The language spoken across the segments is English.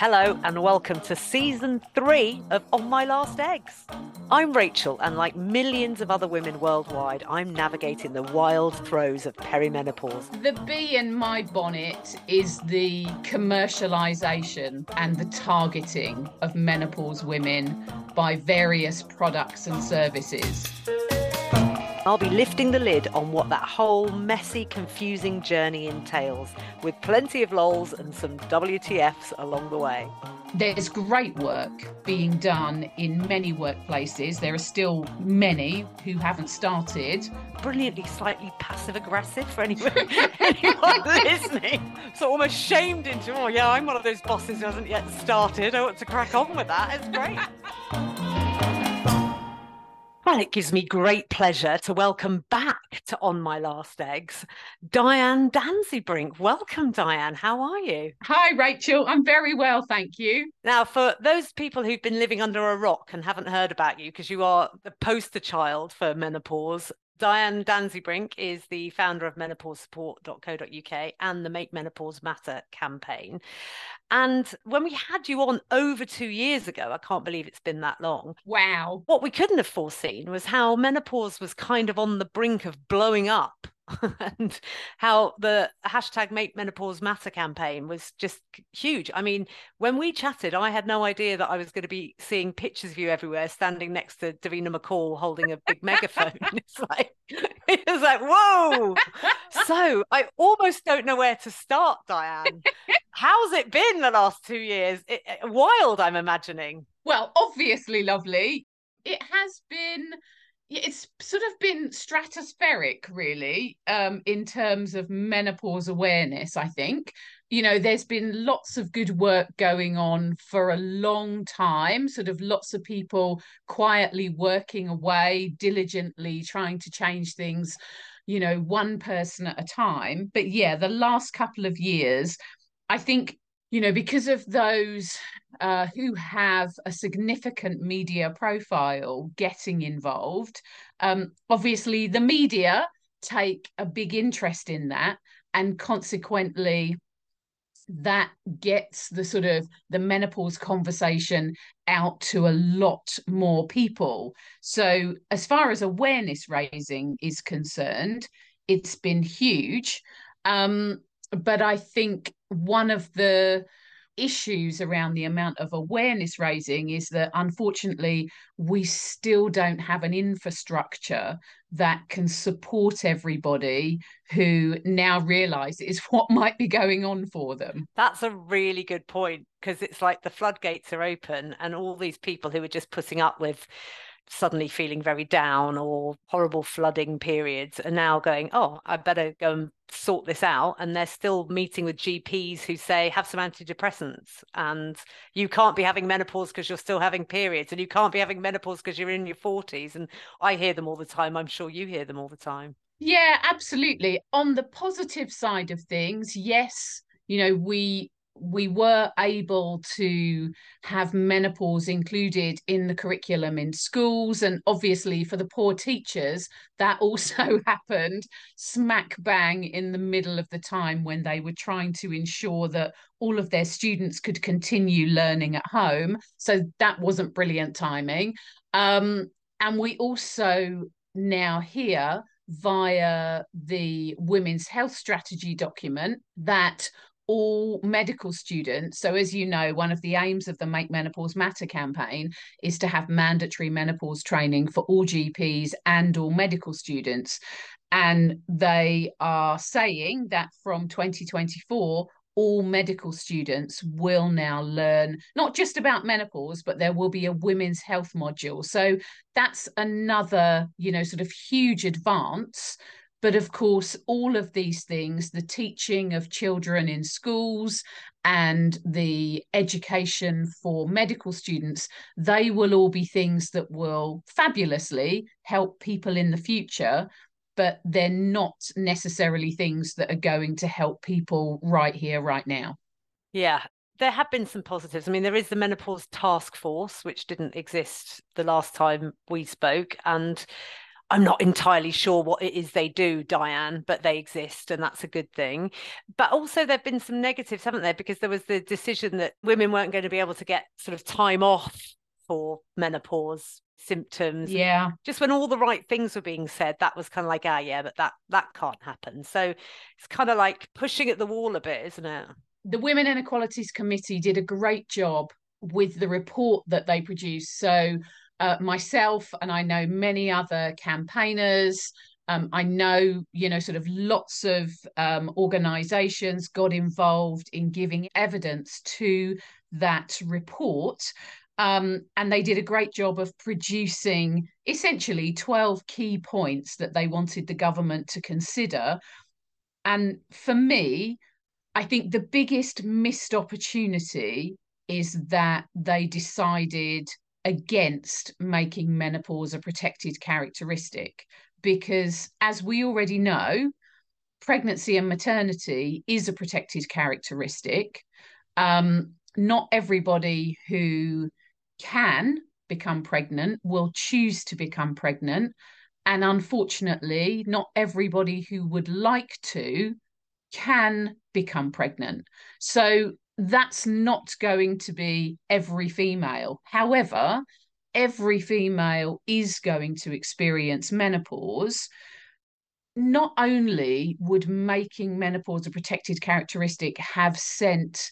Hello and welcome to season 3 of On My Last Eggs. I'm Rachel, and like millions of other women worldwide, I'm navigating the wild throes of perimenopause. The bee in my bonnet is the commercialisation and the targeting of menopause women by various products and services. I'll be lifting the lid on what that whole messy, confusing journey entails, with plenty of lols and some WTFs along the way. There's great work being done in many workplaces. There are still many who haven't started. Brilliantly slightly passive-aggressive for anyone listening. So almost shamed into, oh yeah, I'm one of those bosses who hasn't yet started. I want to crack on with that. It's great. Well, it gives me great pleasure to welcome back to On My Last Eggs, Diane Danzebrink. Welcome, Diane. How are you? Hi, Rachel. I'm very well, thank you. Now, for those people who've been living under a rock and haven't heard about you, because you are the poster child for menopause, Diane Danzebrink is the founder of menopausesupport.co.uk and the Make Menopause Matter campaign. And when we had you on over 2 years ago, I can't believe it's been that long. Wow. What we couldn't have foreseen was how menopause was kind of on the brink of blowing up. And how the hashtag Make Menopause Matter campaign was just huge. I mean, when we chatted, I had no idea that I was going to be seeing pictures of you everywhere, standing next to Davina McCall holding a big megaphone. It was like, whoa. So I almost don't know where to start, Diane. How's it been the last 2 years? Wild, I'm imagining. Well, obviously lovely. It has been, it's sort of been stratospheric, really, in terms of menopause awareness, I think. You know, there's been lots of good work going on for a long time, sort of lots of people quietly working away, diligently trying to change things, you know, one person at a time. But yeah, the last couple of years, I think, you know, because of those who have a significant media profile getting involved, obviously the media take a big interest in that, and consequently that gets the sort of the menopause conversation out to a lot more people. So as far as awareness raising is concerned, it's been huge. But I think one of the issues around the amount of awareness raising is that unfortunately we still don't have an infrastructure that can support everybody who now realizes what might be going on for them. That's a really good point, because it's like the floodgates are open and all these people who are just putting up with suddenly feeling very down or horrible flooding periods are now going, oh, I better go and sort this out. And they're still meeting with GPs who say, have some antidepressants, and you can't be having menopause because you're still having periods, and you can't be having menopause because you're in your 40s. And I hear them all the time. I'm sure you hear them all the time. Yeah, absolutely. On the positive side of things, yes, you know, we were able to have menopause included in the curriculum in schools, and obviously for the poor teachers that also happened smack bang in the middle of the time when they were trying to ensure that all of their students could continue learning at home. So that wasn't brilliant timing. And we also now hear via the Women's Health Strategy document that all medical students, so as you know, one of the aims of the Make Menopause Matter campaign is to have mandatory menopause training for all GPs and all medical students. And they are saying that from 2024, all medical students will now learn not just about menopause, but there will be a women's health module. So that's another, you know, sort of huge advance. But of course, all of these things, the teaching of children in schools and the education for medical students, they will all be things that will fabulously help people in the future, but they're not necessarily things that are going to help people right here, right now. Yeah, there have been some positives. I mean, there is the menopause task force, which didn't exist the last time we spoke. And I'm not entirely sure what it is they do, Diane, but they exist, and that's a good thing. But also, there have been some negatives, haven't there? Because there was the decision that women weren't going to be able to get sort of time off for menopause symptoms. Yeah. Just when all the right things were being said, that was kind of like, yeah, but that can't happen. So it's kind of like pushing at the wall a bit, isn't it? The Women Inequalities Committee did a great job with the report that they produced. So myself, and I know many other campaigners, I know, sort of lots of organisations got involved in giving evidence to that report. And they did a great job of producing essentially 12 key points that they wanted the government to consider. And for me, I think the biggest missed opportunity is that they decided against making menopause a protected characteristic. Because as we already know, pregnancy and maternity is a protected characteristic. Not everybody who can become pregnant will choose to become pregnant. And unfortunately, not everybody who would like to can become pregnant. So that's not going to be every female. However, every female is going to experience menopause. Not only would making menopause a protected characteristic have sent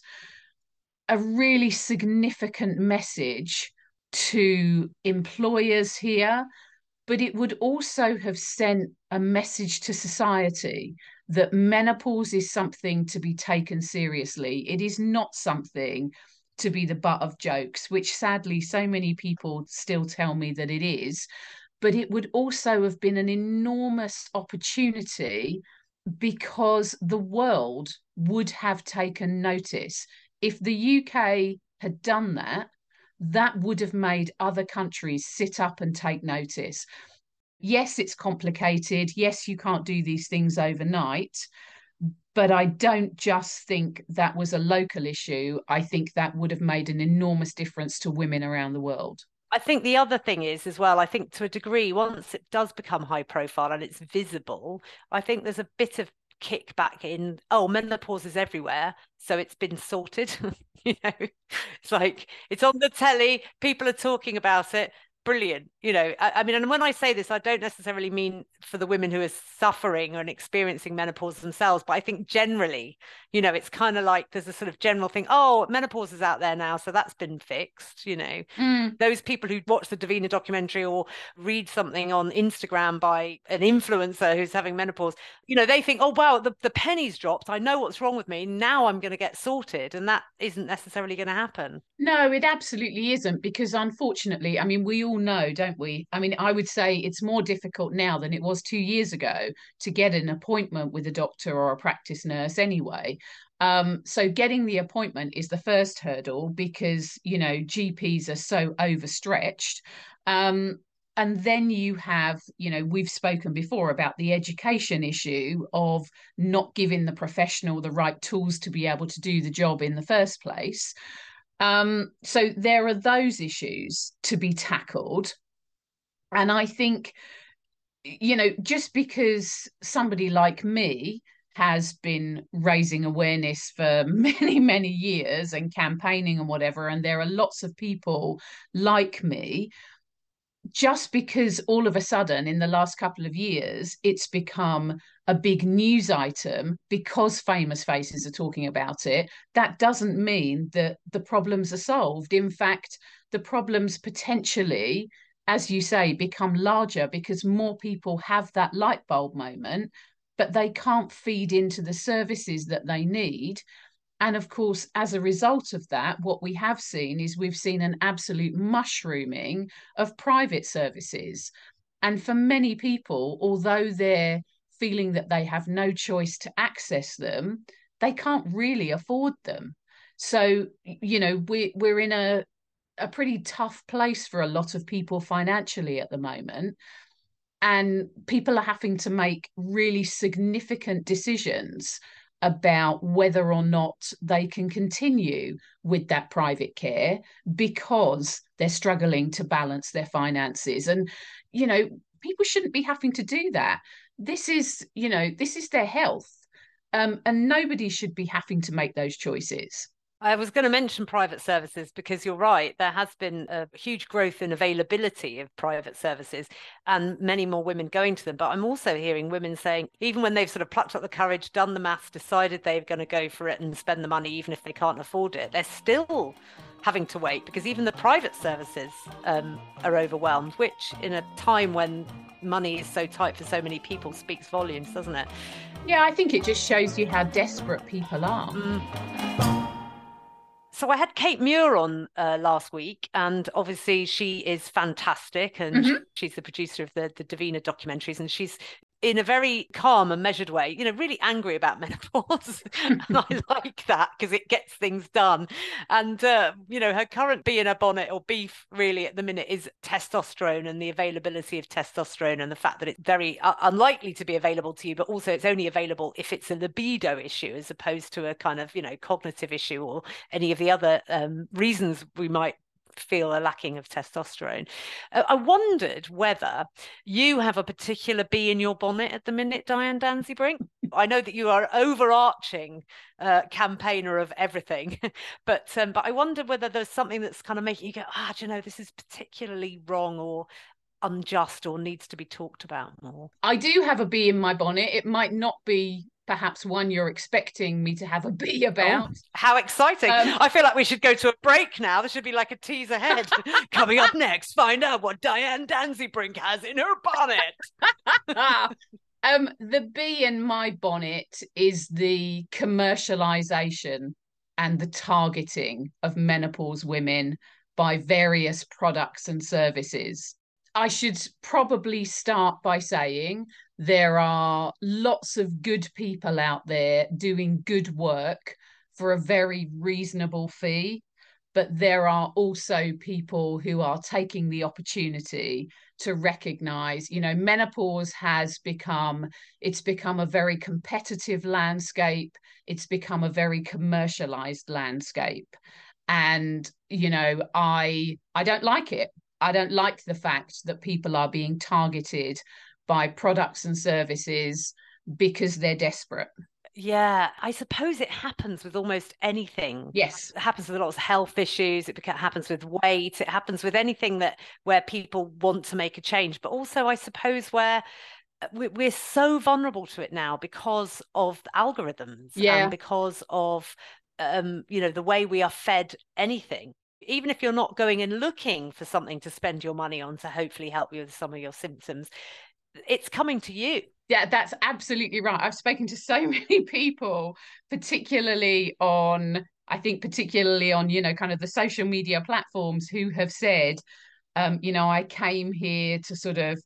a really significant message to employers here, but it would also have sent a message to society that menopause is something to be taken seriously. It is not something to be the butt of jokes, which sadly so many people still tell me that it is. But it would also have been an enormous opportunity because the world would have taken notice. If the UK had done that, that would have made other countries sit up and take notice. Yes, it's complicated. Yes, you can't do these things overnight. But I don't just think that was a local issue. I think that would have made an enormous difference to women around the world. I think the other thing is as well, I think to a degree, once it does become high profile and it's visible, I think there's a bit of kickback in, oh, menopause is everywhere, so it's been sorted. It's like it's on the telly, people are talking about it. Brilliant. I mean, and when I say this, I don't necessarily mean for the women who are suffering and experiencing menopause themselves, but I think generally, it's kind of like there's a sort of general thing, oh, menopause is out there now, so that's been fixed. Those people who watch the Davina documentary or read something on Instagram by an influencer who's having menopause, they think, oh, wow, the penny's dropped. I know what's wrong with me. Now I'm going to get sorted. And that isn't necessarily going to happen. No, it absolutely isn't, because unfortunately, I mean, we all know, don't we? I mean, I would say it's more difficult now than it was 2 years ago to get an appointment with a doctor or a practice nurse anyway. So getting the appointment is the first hurdle because, GPs are so overstretched. And then you have, we've spoken before about the education issue of not giving the professional the right tools to be able to do the job in the first place. So there are those issues to be tackled. And I think, just because somebody like me has been raising awareness for many, many years and campaigning and whatever, and there are lots of people like me, just because all of a sudden in the last couple of years it's become a big news item because famous faces are talking about it, that doesn't mean that the problems are solved. In fact, the problems potentially, as you say, become larger because more people have that light bulb moment, but they can't feed into the services that they need. And of course, as a result of that, what we have seen is we've seen an absolute mushrooming of private services. And for many people, although they're feeling that they have no choice to access them, they can't really afford them. So, we're in a pretty tough place for a lot of people financially at the moment. And people are having to make really significant decisions about whether or not they can continue with that private care because they're struggling to balance their finances. And, People shouldn't be having to do that. This is, this is their health. And nobody should be having to make those choices. I was going to mention private services because you're right. There has been a huge growth in availability of private services and many more women going to them. But I'm also hearing women saying, even when they've sort of plucked up the courage, done the maths, decided they're going to go for it and spend the money, even if they can't afford it, they're still having to wait because even the private services are overwhelmed, which in a time when money is so tight for so many people speaks volumes, doesn't it? Yeah, I think it just shows you how desperate people are. So I had Kate Muir on last week, and obviously she is fantastic, and she's the producer of the Davina documentaries, and she's in a very calm and measured way, really angry about menopause. And I like that because it gets things done. And, her current bee in her bonnet, or beef really at the minute, is testosterone and the availability of testosterone and the fact that it's very unlikely to be available to you, but also it's only available if it's a libido issue as opposed to a kind of, cognitive issue or any of the other reasons we might feel a lacking of testosterone. I wondered whether you have a particular bee in your bonnet at the minute, Diane Danzebrink. I know that you are overarching campaigner of everything, but I wonder whether there's something that's kind of making you go, this is particularly wrong or unjust or needs to be talked about more. I do have a bee in my bonnet. It might not be perhaps one you're expecting me to have a bee about. Oh, how exciting. I feel like we should go to a break now. There should be like a tease ahead. Coming up next, find out what Diane Danzebrink has in her bonnet. The bee in my bonnet is the commercialization and the targeting of menopause women by various products and services. I should probably start by saying there are lots of good people out there doing good work for a very reasonable fee, but there are also people who are taking the opportunity to recognize, menopause has become a very competitive landscape. It's become a very commercialized landscape. And, I don't like it. I don't like the fact that people are being targeted by products and services because they're desperate. Yeah, I suppose it happens with almost anything. Yes. It happens with lots of health issues. It happens with weight. It happens with anything where people want to make a change. But also, I suppose, where we're so vulnerable to it now because of the algorithms and because of, the way we are fed anything. Even if you're not going and looking for something to spend your money on to hopefully help you with some of your symptoms, it's coming to you. Yeah, that's absolutely right. I've spoken to so many people, particularly on, kind of the social media platforms, who have said, I came here to sort of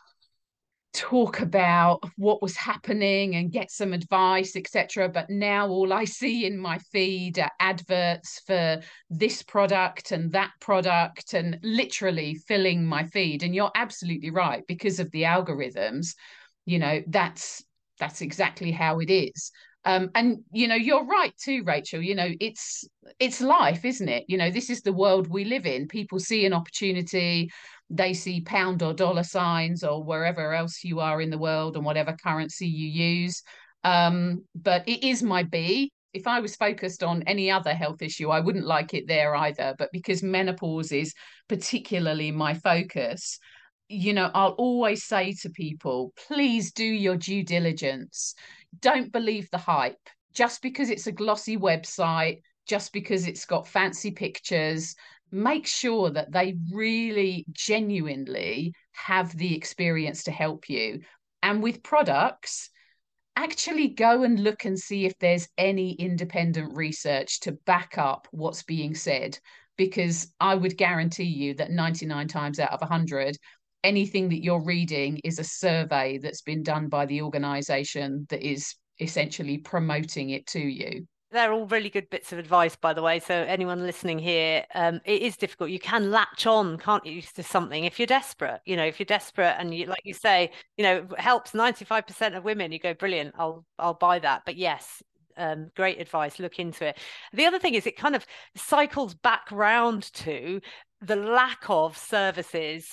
talk about what was happening and get some advice, etc. But now all I see in my feed are adverts for this product and that product, and literally filling my feed. And you're absolutely right, because of the algorithms, that's exactly how it is. And you're right too, Rachel. It's life, isn't it? This is the world we live in. People see an opportunity, they see pound or dollar signs or wherever else you are in the world and whatever currency you use. But it is my bee. If I was focused on any other health issue, I wouldn't like it there either. But because menopause is particularly my focus, I'll always say to people, please do your due diligence. Don't believe the hype. Just because it's a glossy website, just because it's got fancy pictures, make sure that they really genuinely have the experience to help you. And with products, actually go and look and see if there's any independent research to back up what's being said, because I would guarantee you that 99 times out of 100, anything that you're reading is a survey that's been done by the organization that is essentially promoting it to you. They're all really good bits of advice, by the way. So anyone listening here, it is difficult. You can latch on, can't you, to something if you're desperate. If you're desperate and you, like you say, helps 95% of women, you go, brilliant, I'll buy that. But yes, great advice. Look into it. The other thing is it kind of cycles back round to the lack of services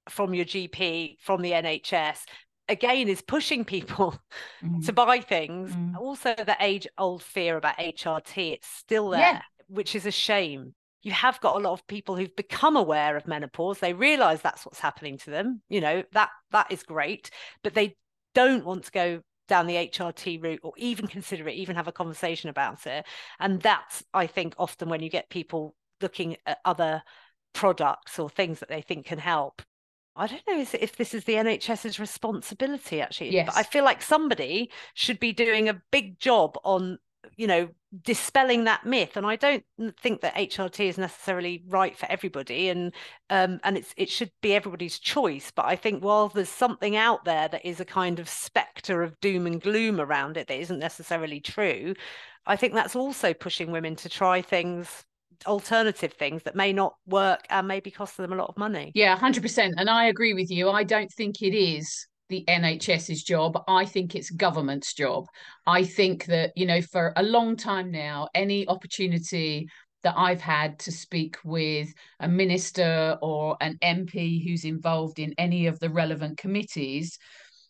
from your GP, from the NHS, again, is pushing people to Mm. buy things. Mm. Also, the age-old fear about HRT, it's still Yeah. there, which is a shame. You have got a lot of people who've become aware of menopause. They realize that's what's happening to them. You know, that is great, but they don't want to go down the HRT route or even consider it, even have a conversation about it. And that's, I think, often when you get people looking at other products or things that they think can help. I don't know if this is the NHS's responsibility, actually, but I Yes. feel like somebody should be doing a big job on, dispelling that myth. And I don't think that HRT is necessarily right for everybody, and it should be everybody's choice. But I think while there's something out there that is a kind of spectre of doom and gloom around it that isn't necessarily true, I think that's also pushing women to try things, alternative things that may not work and maybe cost them a lot of money. Yeah, 100%. And I agree with you. I don't think it is the NHS's job. I think it's government's job. I think that, for a long time now, any opportunity that I've had to speak with a minister or an MP who's involved in any of the relevant committees,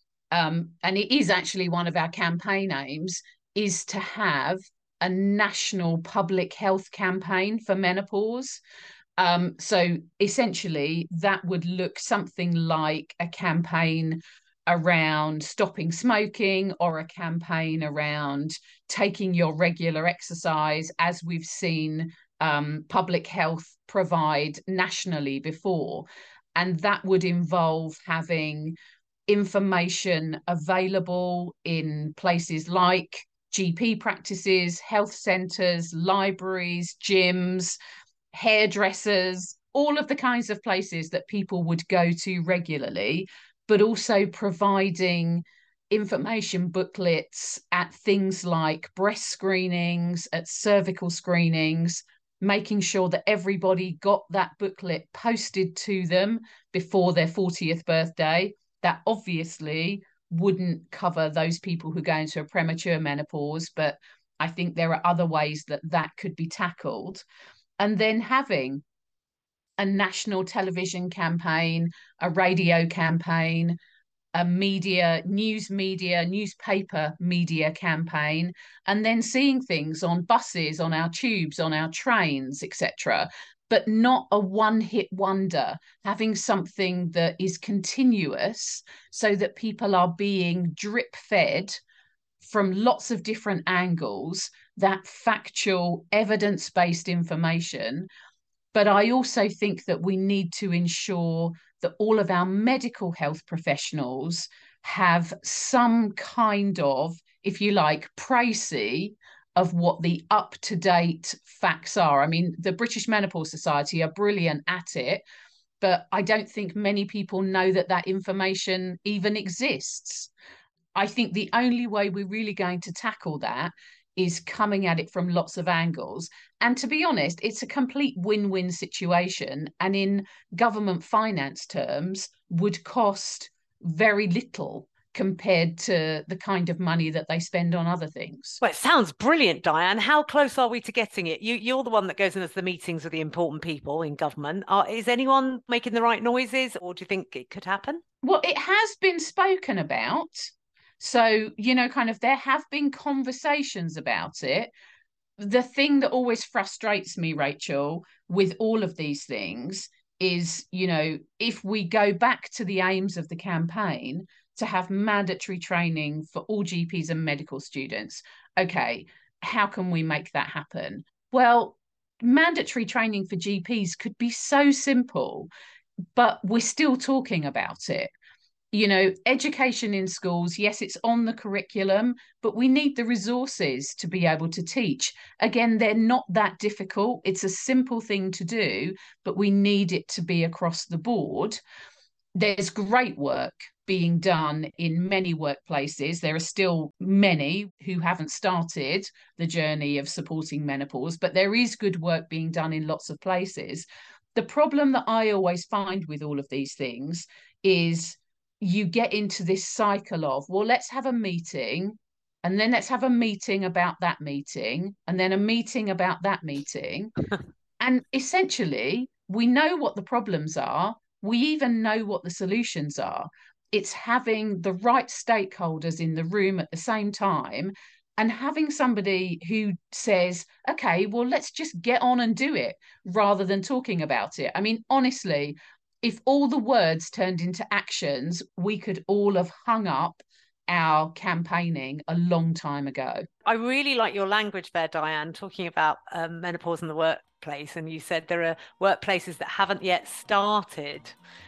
and it is actually one of our campaign aims, is to have a national public health campaign for menopause. So essentially, that would look something like a campaign around stopping smoking or a campaign around taking your regular exercise, as we've seen public health provide nationally before. And that would involve having information available in places like GP practices, health centres, libraries, gyms, hairdressers, all of the kinds of places that people would go to regularly, but also providing information booklets at things like breast screenings, at cervical screenings, making sure that everybody got that booklet posted to them before their 40th birthday. That obviously wouldn't cover those people who go into a premature menopause, but I think there are other ways that that could be tackled. And then having a national television campaign, a radio campaign, a newspaper media campaign, and then seeing things on buses, on our tubes, on our trains, etc. But not a one-hit wonder, having something that is continuous so that people are being drip fed from lots of different angles, that factual, evidence based information. But I also think that we need to ensure that all of our medical health professionals have some kind of, if you like, précis of what the up to date facts are. I mean, the British Menopause Society are brilliant at it, but I don't think many people know that that information even exists. I think the only way we're really going to tackle that is coming at it from lots of angles. And to be honest, it's a complete win-win situation. And in government finance terms, would cost very little compared to the kind of money that they spend on other things. Well, it sounds brilliant, Diane. How close are we to getting it? You're the one that goes into the meetings with the important people in government. Is anyone making the right noises, or do you think it could happen? Well, it has been spoken about. So, kind of there have been conversations about it. The thing that always frustrates me, Rachel, with all of these things is, if we go back to the aims of the campaign to have mandatory training for all GPs and medical students, okay, how can we make that happen? Well, mandatory training for GPs could be so simple, but we're still talking about it. Education in schools, yes, it's on the curriculum, but we need the resources to be able to teach. Again, they're not that difficult. It's a simple thing to do, but we need it to be across the board. There's great work being done in many workplaces. There are still many who haven't started the journey of supporting menopause, but there is good work being done in lots of places. The problem that I always find with all of these things is you get into this cycle of, well, let's have a meeting, and then let's have a meeting about that meeting, and then a meeting about that meeting. And essentially, we know what the problems are, we even know what the solutions are. It's having the right stakeholders in the room at the same time and having somebody who says, okay, well, let's just get on and do it rather than talking about it. I mean, honestly, if all the words turned into actions, we could all have hung up our campaigning a long time ago. I really like your language there, Diane, talking about menopause in the workplace. And you said there are workplaces that haven't yet started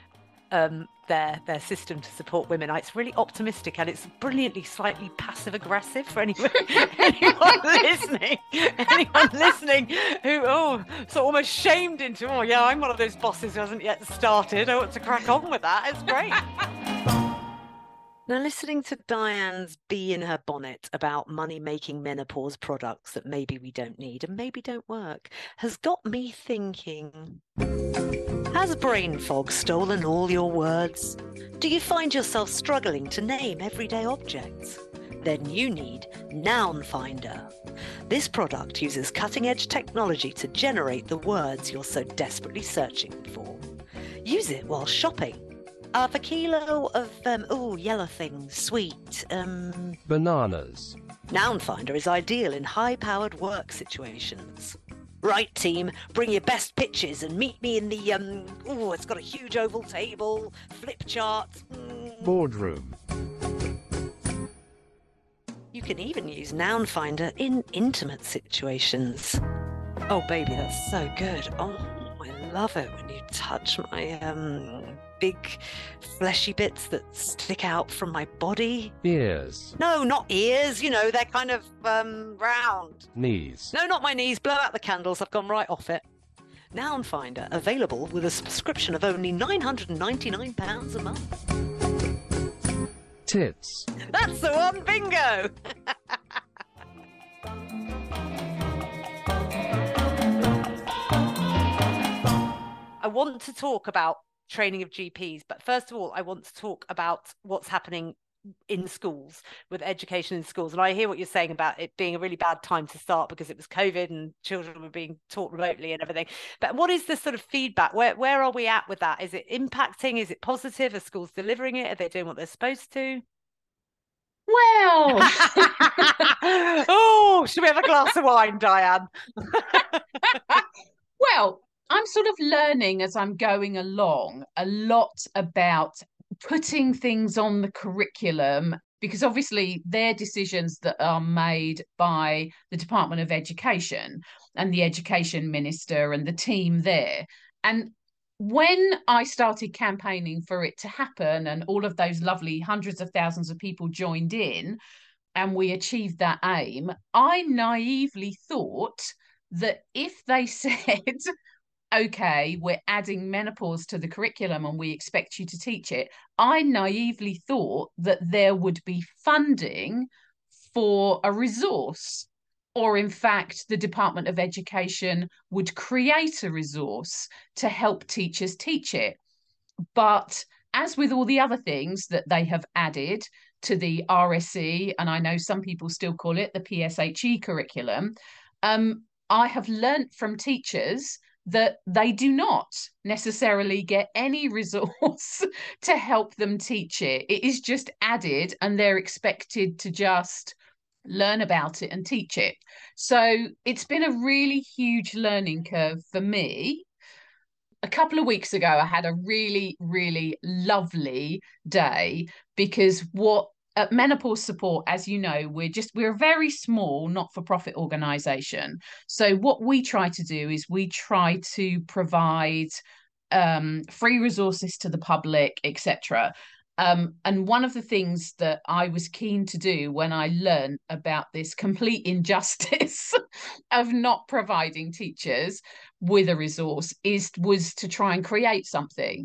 their system to support women. It's really optimistic, and it's brilliantly slightly passive aggressive for anyone listening who so almost shamed into, oh yeah, I'm one of those bosses who hasn't yet started. I want to crack on with that. It's great. Now, listening to Diane's bee in her bonnet about money-making menopause products that maybe we don't need and maybe don't work has got me thinking, has brain fog stolen all your words? Do you find yourself struggling to name everyday objects? Then you need Noun Finder. This product uses cutting-edge technology to generate the words you're so desperately searching for. Use it while shopping. A kilo of, yellow things, sweet, bananas. Noun Finder is ideal in high-powered work situations. Right, team, bring your best pitches and meet me in the, it's got a huge oval table, flip chart. Boardroom. You can even use Noun Finder in intimate situations. Oh, baby, that's so good. Oh, I love it when you touch my, big fleshy bits that stick out from my body. Ears. No, not ears. They're kind of round. Knees. No, not my knees. Blow out the candles. I've gone right off it. Noun Finder, available with a subscription of only £999 a month. Tits. That's the one. Bingo. I want to talk about training of GPs, but first of all, I want to talk about what's happening in schools, with education in schools. And I hear what you're saying about it being a really bad time to start because it was COVID and children were being taught remotely and everything. But what is the sort of feedback? Where are we at with that? Is it impacting? Is it positive? Are schools delivering it? Are they doing what they're supposed to? Well, oh, should we have a glass of wine, Diane? well, I'm sort of learning as I'm going along a lot about putting things on the curriculum, because obviously they're decisions that are made by the Department of Education and the Education Minister and the team there. And when I started campaigning for it to happen and all of those lovely hundreds of thousands of people joined in and we achieved that aim, I naively thought that if they said, okay, we're adding menopause to the curriculum and we expect you to teach it, I naively thought that there would be funding for a resource, or in fact, the Department of Education would create a resource to help teachers teach it. But as with all the other things that they have added to the RSE, and I know some people still call it the PSHE curriculum, I have learnt from teachers that they do not necessarily get any resource to help them teach it. It is just added and they're expected to just learn about it and teach it. So it's been a really huge learning curve for me. A couple of weeks ago, I had a really, really lovely day because at Menopause Support, as you know, we're a very small not-for-profit organisation. So what we try to do is we try to provide free resources to the public, etc. And one of the things that I was keen to do when I learned about this complete injustice of not providing teachers with a resource was to try and create something.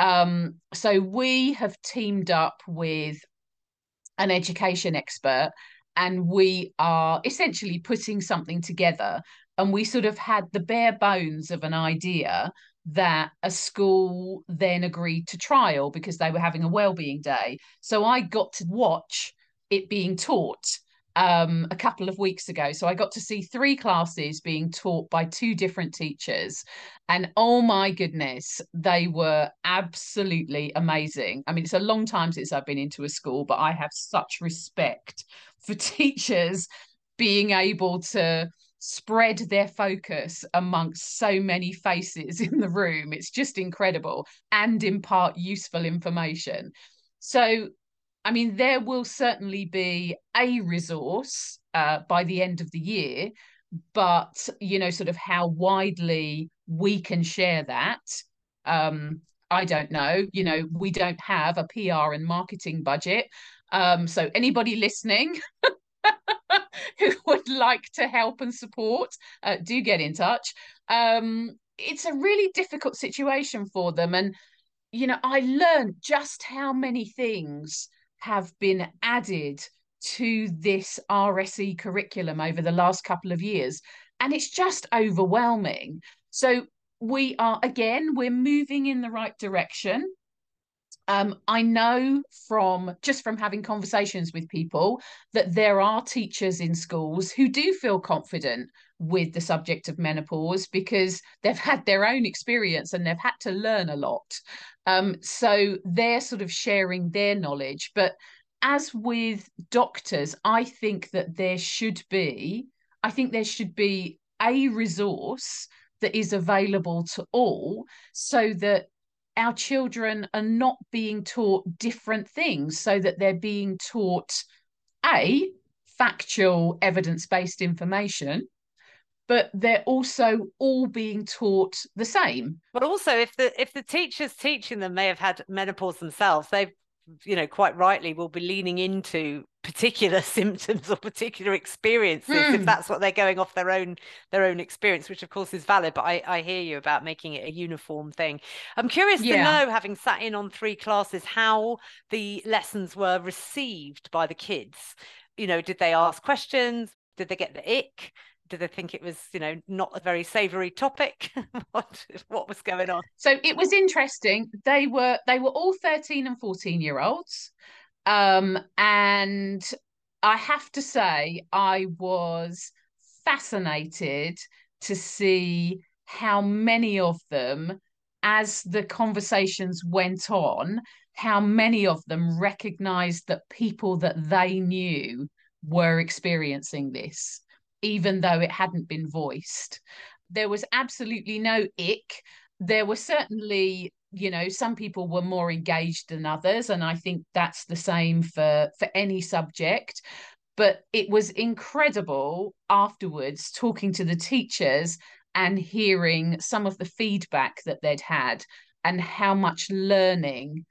So we have teamed up with an education expert and we are essentially putting something together, and we sort of had the bare bones of an idea that a school then agreed to trial because they were having a wellbeing day. So I got to watch it being taught. a couple of weeks ago. So I got to see 3 classes being taught by 2 different teachers. And oh my goodness, they were absolutely amazing. I mean, it's a long time since I've been into a school, but I have such respect for teachers being able to spread their focus amongst so many faces in the room. It's just incredible, and impart useful information. So I mean, there will certainly be a resource by the end of the year, but, you know, sort of how widely we can share that, I don't know. You know, we don't have a PR and marketing budget. So anybody listening who would like to help and support, do get in touch. It's a really difficult situation for them. And, you know, I learned just how many things have been added to this RSE curriculum over the last couple of years. And it's just overwhelming. So we're moving in the right direction. I know from having conversations with people that there are teachers in schools who do feel confident with the subject of menopause because they've had their own experience and they've had to learn a lot. So they're sort of sharing their knowledge. But as with doctors, I think there should be a resource that is available to all so that our children are not being taught different things, so that they're being taught factual evidence-based information, but they're also all being taught the same. But also, if the teachers teaching them may have had menopause themselves, they've, you know, quite rightly will be leaning into particular symptoms or particular experiences if that's what they're going off their own experience, which of course is valid. But I hear you about making it a uniform thing. I'm curious to know, having sat in on 3 classes, how the lessons were received by the kids. You know, did they ask questions? Did they get the ick? Did they think it was, you know, not a very savoury topic? what was going on? So it was interesting. They were all 13 and 14-year-olds. And I have to say, I was fascinated to see how many of them, as the conversations went on, how many of them recognized that people that they knew were experiencing this, even though it hadn't been voiced. There was absolutely no ick. There were certainly, you know, some people were more engaged than others, and I think that's the same for any subject. But it was incredible afterwards talking to the teachers and hearing some of the feedback that they'd had and how much learning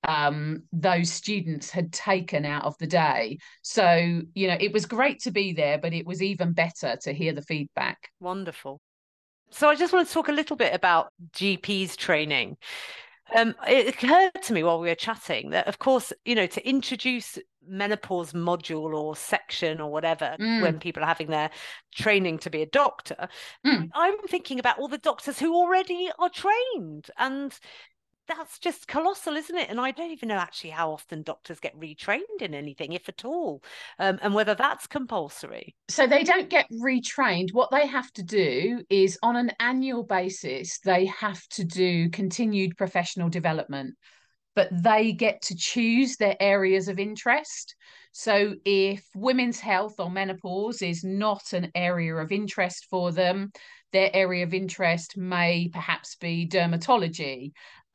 those students had taken out of the day. So, you know, it was great to be there, but it was even better to hear the feedback. Wonderful. So I just want to talk a little bit about GPs training. It occurred to me while we were chatting that, of course, you know, to introduce menopause module or section or whatever when people are having their training to be a doctor, I'm thinking about all the doctors who already are trained, and that's just colossal, isn't it? And I don't even know actually how often doctors get retrained in anything, if at all, and whether that's compulsory. So they don't get retrained. What they have to do is, on an annual basis, they have to do continued professional development, but they get to choose their areas of interest. So if women's health or menopause is not an area of interest for them, their area of interest may perhaps be dermatology.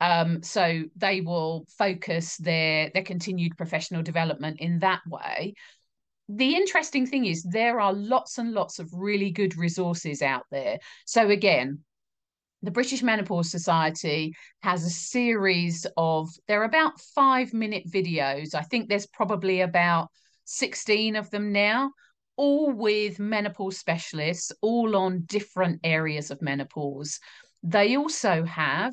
So they will focus their continued professional development in that way. The interesting thing is there are lots and lots of really good resources out there. So again, the British Menopause Society has a series of, they're about 5-minute videos. I think there's probably about 16 of them now, all with menopause specialists, all on different areas of menopause. They also have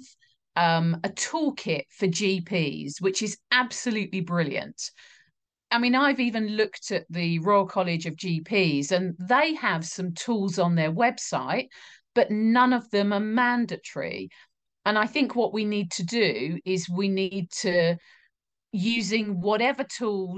a toolkit for GPs, which is absolutely brilliant. I mean, I've even looked at the Royal College of GPs, and they have some tools on their website, but none of them are mandatory. And I think what we need to do is we need to, using whatever tools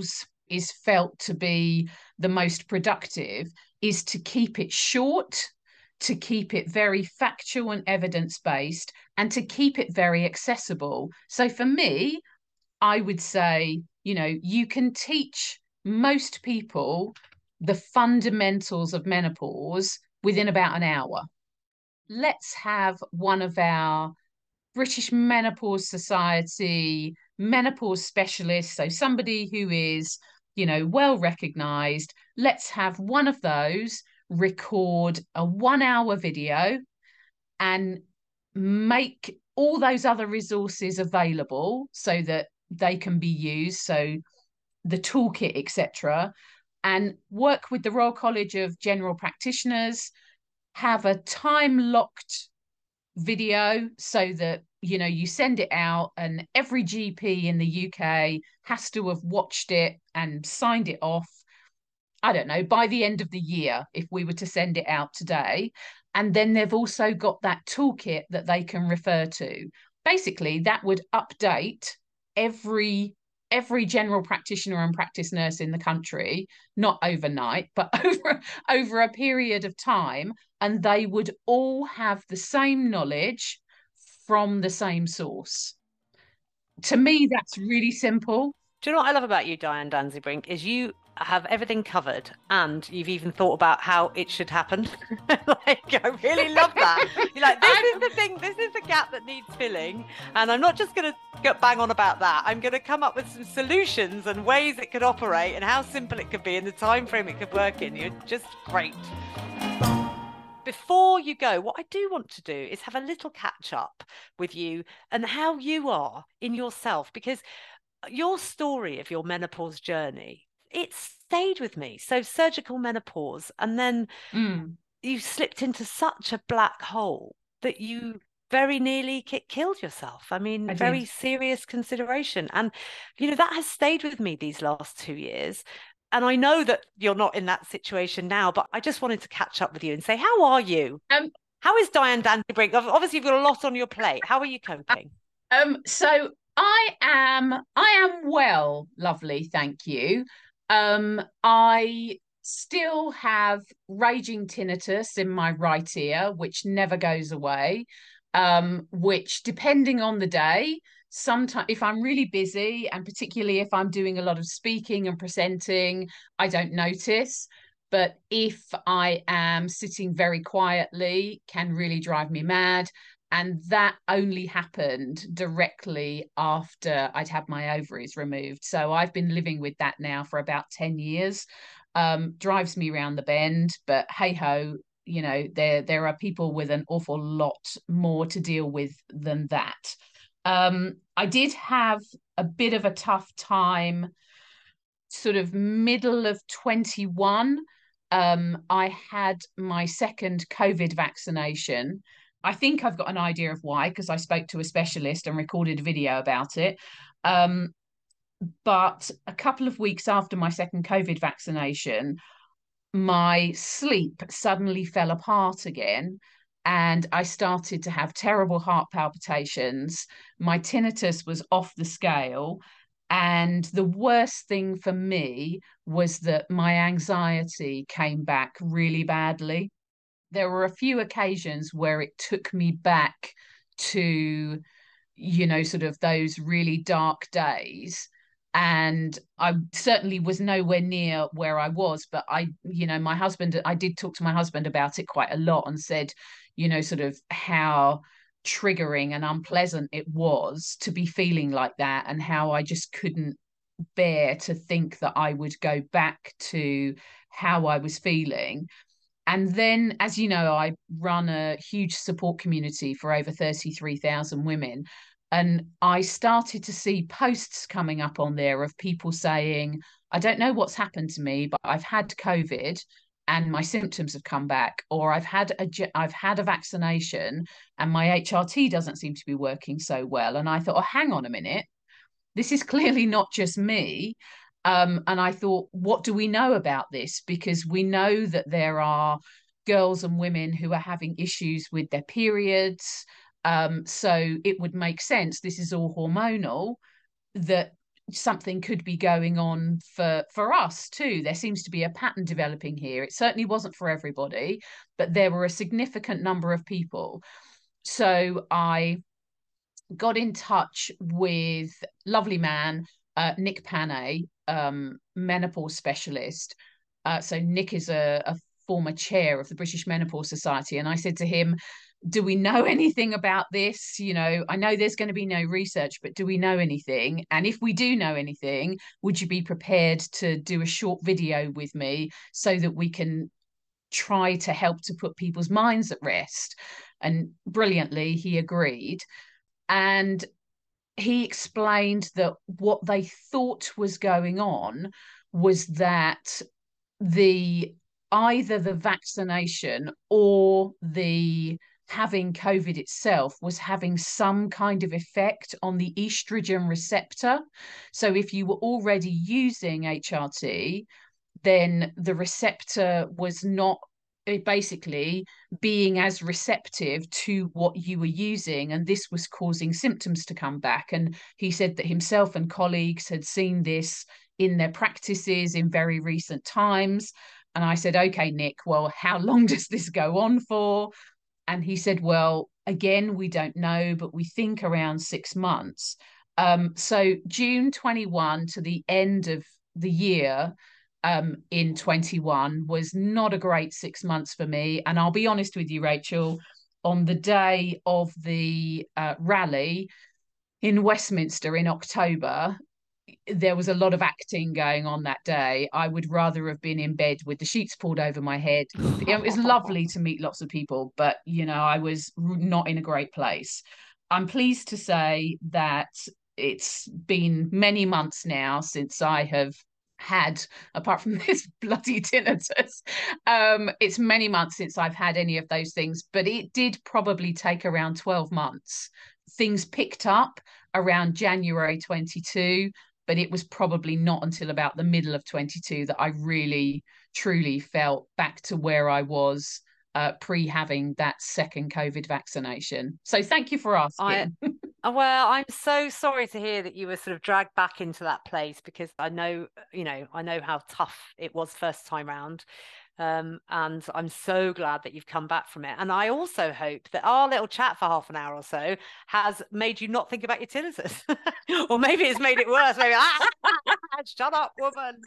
is felt to be the most productive is to keep it short, to keep it very factual and evidence-based, and to keep it very accessible. So for me, I would say, you can teach most people the fundamentals of menopause within about an hour. Let's have one of our British Menopause Society menopause specialists, so somebody who is, well recognized. Let's have one of those record a 1 hour video and make all those other resources available so that they can be used. So the toolkit, etc., and work with the Royal College of General Practitioners, have a time locked video so that you send it out and every GP in the UK has to have watched it and signed it off, I don't know, by the end of the year, if we were to send it out today. And then they've also got that toolkit that they can refer to. Basically, that would update every general practitioner and practice nurse in the country, not overnight, but over a period of time, and they would all have the same knowledge from the same source. To me, that's really simple. Do you know what I love about you, Diane Danzebrink, is you have everything covered and you've even thought about how it should happen. Like, I really love that. You're like, this is the thing, this is the gap that needs filling. And I'm not just going to bang on about that. I'm going to come up with some solutions and ways it could operate and how simple it could be and the time frame it could work in. You're just great. Before you go, what I do want to do is have a little catch up with you and how you are in yourself, because your story of your menopause journey, it stayed with me. So surgical menopause, and then you slipped into such a black hole that you very nearly killed yourself. I mean, very serious consideration. And, that has stayed with me these last 2 years. And I know that you're not in that situation now, but I just wanted to catch up with you and say, how are you? How is Diane Danzebrink? Obviously, you've got a lot on your plate. How are you coping? So I am well, lovely, thank you. I still have raging tinnitus in my right ear, which never goes away, which, depending on the day, sometimes if I'm really busy, and particularly if I'm doing a lot of speaking and presenting, I don't notice. But if I am sitting very quietly, can really drive me mad. And that only happened directly after I'd had my ovaries removed. So I've been living with that now for about 10 years. Drives me round the bend, but hey ho, there are people with an awful lot more to deal with than that. I did have a bit of a tough time, sort of middle of 21. I had my second COVID vaccination. I think I've got an idea of why, because I spoke to a specialist and recorded a video about it. But a couple of weeks after my second COVID vaccination, my sleep suddenly fell apart again. And I started to have terrible heart palpitations. My tinnitus was off the scale. And the worst thing for me was that my anxiety came back really badly. There were a few occasions where it took me back to, sort of those really dark days. And I certainly was nowhere near where I was, but my husband, I did talk to my husband about it quite a lot and said, sort of how triggering and unpleasant it was to be feeling like that, and how I just couldn't bear to think that I would go back to how I was feeling. And then, as you know, I run a huge support community for over 33,000 women. And I started to see posts coming up on there of people saying, I don't know what's happened to me, but I've had COVID and my symptoms have come back, or I've had a vaccination and my HRT doesn't seem to be working so well. And I thought, oh, hang on a minute, this is clearly not just me. And I thought, what do we know about this? Because we know that there are girls and women who are having issues with their periods. So it would make sense, this is all hormonal, that something could be going on for us too. There seems to be a pattern developing here. It certainly wasn't for everybody, but there were a significant number of people. So I got in touch with lovely man, Nick Panay, menopause specialist. So Nick is a former chair of the British Menopause Society. And I said to him, do we know anything about this? You know, I know there's going to be no research, but do we know anything? And if we do know anything, would you be prepared to do a short video with me so that we can try to help to put people's minds at rest? And brilliantly, he agreed. And he explained that what they thought was going on was that either the vaccination or the having COVID itself was having some kind of effect on the estrogen receptor. So if you were already using HRT, then the receptor was not basically being as receptive to what you were using, and this was causing symptoms to come back. And he said that himself and colleagues had seen this in their practices in very recent times. And I said, okay, Nick, well, how long does this go on for? And he said, well, again, we don't know, but we think around 6 months. So June 21 to the end of the year, in 21 was not a great 6 months for me. And I'll be honest with you, Rachel, on the day of the rally in Westminster in October, there was a lot of acting going on that day. I would rather have been in bed with the sheets pulled over my head. It was lovely to meet lots of people, but, you know, I was not in a great place. I'm pleased to say that it's been many months now since I have had, apart from this bloody tinnitus, it's many months since I've had any of those things, but it did probably take around 12 months. Things picked up around January 22, but it was probably not until about the middle of 22 that I really, truly felt back to where I was pre having that second COVID vaccination. So thank you for asking. Well, I'm so sorry to hear that you were sort of dragged back into that place, because I know, I know how tough it was first time round. And I'm so glad that you've come back from it. And I also hope that our little chat for half an hour or so has made you not think about your tinnitus. Or maybe it's made it worse. Maybe, shut up, woman.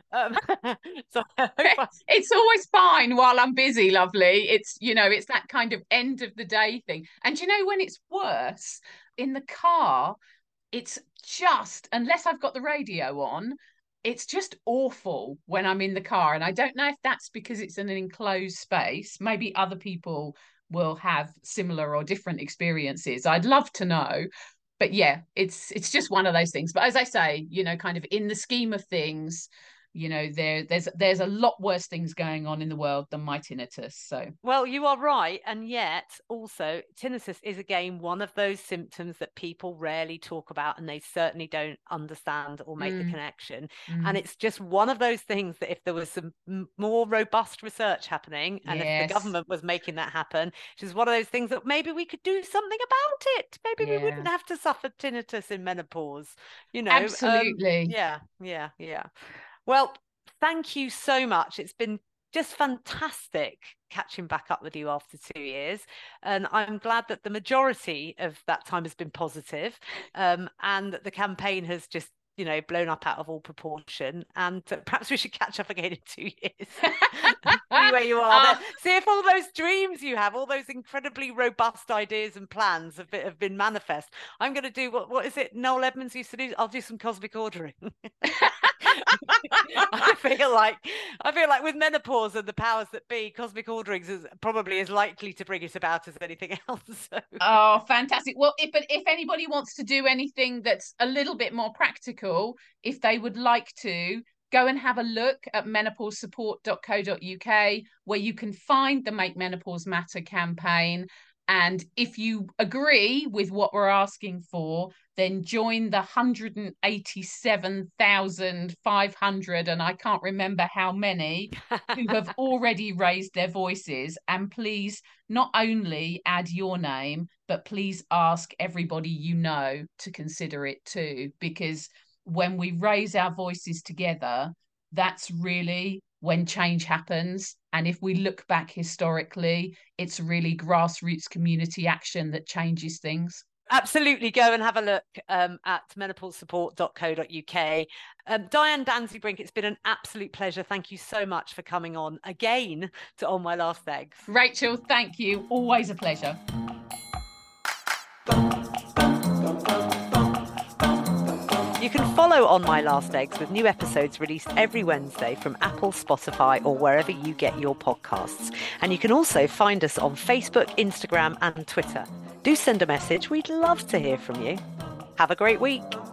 So it's always fine while I'm busy, lovely. It's, it's that kind of end of the day thing. And when it's worse in the car, it's just, unless I've got the radio on, it's just awful when I'm in the car. And I don't know if that's because it's in an enclosed space. Maybe other people will have similar or different experiences. I'd love to know. But yeah, it's just one of those things. But as I say, kind of in the scheme of things, there's a lot worse things going on in the world than my tinnitus. So, well, you are right. And yet also tinnitus is, again, one of those symptoms that people rarely talk about, and they certainly don't understand or make the connection. And it's just one of those things that if there was some more robust research happening, and if the government was making that happen, which is one of those things that maybe we could do something about it. Maybe we wouldn't have to suffer tinnitus in menopause, Absolutely. Yeah. Well, thank you so much. It's been just fantastic catching back up with you after 2 years. And I'm glad that the majority of that time has been positive, and that the campaign has just, blown up out of all proportion. And perhaps we should catch up again in 2 years. See where you are. See if all those dreams you have, all those incredibly robust ideas and plans have been manifest. I'm going to do what is it Noel Edmonds used to do? I'll do some cosmic ordering. I feel like with menopause and the powers that be, cosmic orderings is probably as likely to bring it about as anything else. So. Oh, fantastic. Well, if anybody wants to do anything that's a little bit more practical, if they would like to, go and have a look at menopausesupport.co.uk, where you can find the Make Menopause Matter campaign. And if you agree with what we're asking for, then join the 187,500, and I can't remember how many, who have already raised their voices. And please not only add your name, but please ask everybody to consider it too, because when we raise our voices together, that's really when change happens. And if we look back historically, it's really grassroots community action that changes things. Absolutely, go and have a look at menopausesupport.co.uk. Diane Danzy-Brink, it's been an absolute pleasure. Thank you so much for coming on again to On My Last Eggs. Rachel, thank you. Always a pleasure. You can follow On My Last Eggs with new episodes released every Wednesday from Apple, Spotify, or wherever you get your podcasts. And you can also find us on Facebook, Instagram, and Twitter. Do send a message. We'd love to hear from you. Have a great week.